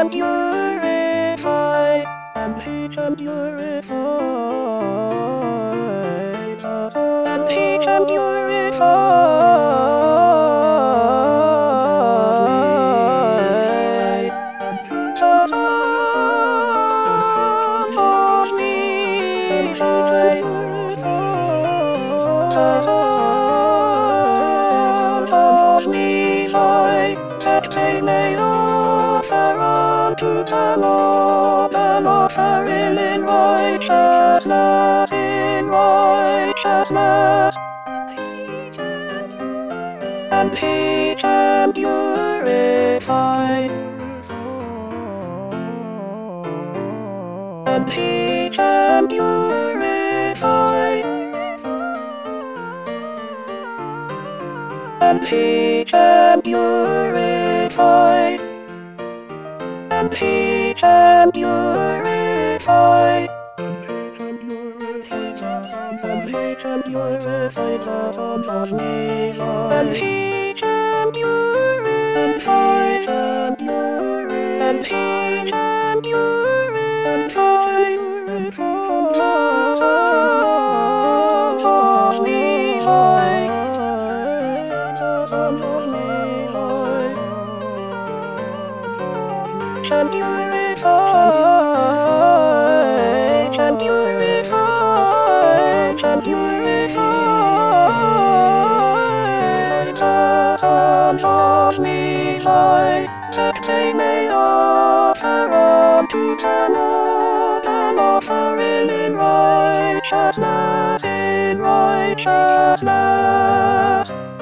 and purify, and teach and purify, and teach and that they may offer unto the Lord an offering in righteousness, and teach and purify, and teach and purify, and teach and purify, and teach and purify, and teach and purify the sons of Levi, and teach and purify, and teach and purify the sons of Levi, sons of Levi, and purify, and purify, and purify the sons of Levi, that they may offer unto the Lord an offering in righteousness,